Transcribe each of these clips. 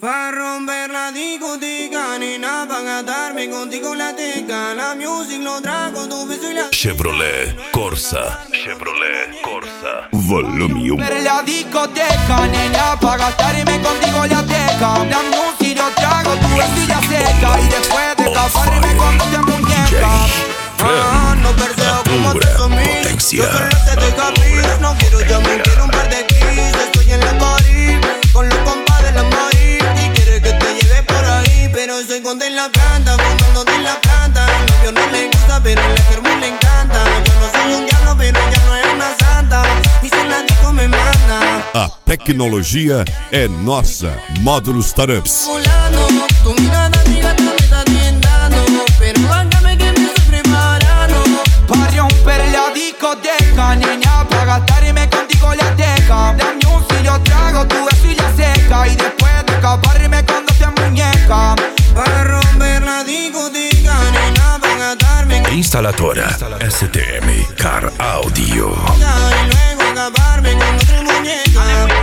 Pa' romper la discoteca, nena, pa' gastarme contigo la teca. La music lo trago, tu beso y la Chevrolet Corsa. Chevrolet Corsa. Volume 1. Per la discoteca, nena, pa' gastarme contigo la teca. La music lo trago, tu beso y la seca. Y después de escaparme cuando te muñeca. no perseo como te somí. Potencia. Yo solo te doy capricho. No quiero llamar, quiero un par de kiss. Estoy en la Caribe, con los compas de la maíz. Y quiere que te lleve por ahí, pero soy contra en la planta, fumándote en la planta. Al novio no le gusta, pero el germo le encanta. Yo no soy un diablo, pero ella no es una santa. Y si la disco me manda. A tecnologia é nossa. Módulos Startups. Volando, tu mirada amiga me está tentando, pero báncame que me estoy preparando. Pa' romper la discoteca, nena, pa' gastarme contigo la teca. La music lo trago, tu beso y la seca. Y después de escaparme cuando te muñeca. Para romper la discoteca, nena, pa' gastarme Instaladora STM Car Audio. y luego escaparme con otra muñeca.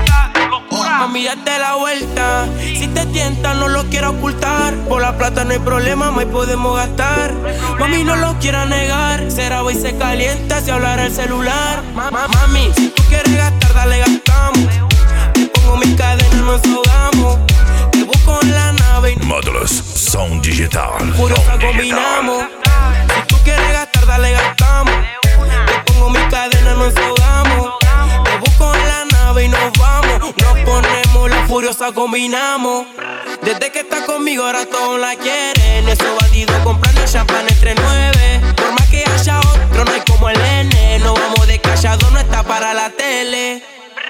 Mami, date la vuelta. Si te tientan, no lo quiero ocultar. Por la plata no hay problema, más podemos gastar. Mami, no lo quiera negar. Será hoy se calienta si hablara el celular. Mami, si tú quieres gastar, dale, gastamos. Te pongo mis cadenas, nos ahogamos. Te busco en la nave y Módulos Som Digital. furiosa combinamos. Si tú quieres gastar, dale, gastamos. Te pongo mis cadenas, nos ahogamos. Te busco en la nave y nos vamos. Nos ponemos la furiosa, combinamos. Desde que está conmigo ahora todos la quieren. Esos batidos comprando champán entre 9. Por más que haya otro, no hay como el N. No vamos de callado, no está para la tele.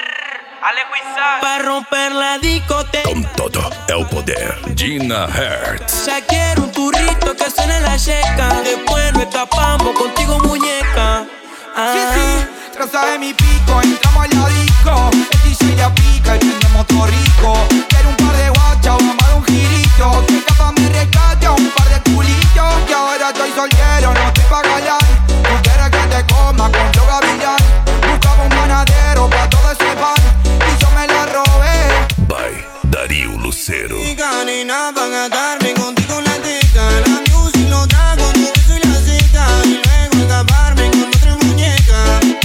Pa' romper la discoteca. Com todo é o poder. Gina Hertz. Ya quiero un turrito que suene la checa. Después nos escapamos contigo, muñeca. Sí, sí, traza de mi pico, entramos a la disco. El DJ la pica, el prendemos todo rico. Quiero un par de guachas, vamos a dar un girito. Que capa me rescate, un par de culitos. Que ahora estoy soltero, no estoy pa' galar. Tú quieres que te coma con droga billar. Buscaba un ganadero pa' todo ese pan. Y yo me la robé. By Dario Lucero. Nena, pa' gastarme contigo la teca. La music lo trago, tu beso y la seca. Y luego escaparme con otra muñeca.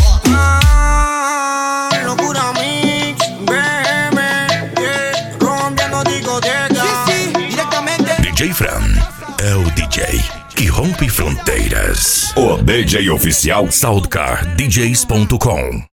Locura mix, baby, yeah. Rompiendo discoteca. Sí, sí, directamente. DJ Fran é o DJ que rompe fronteiras. O DJ oficial Soundcardjs.com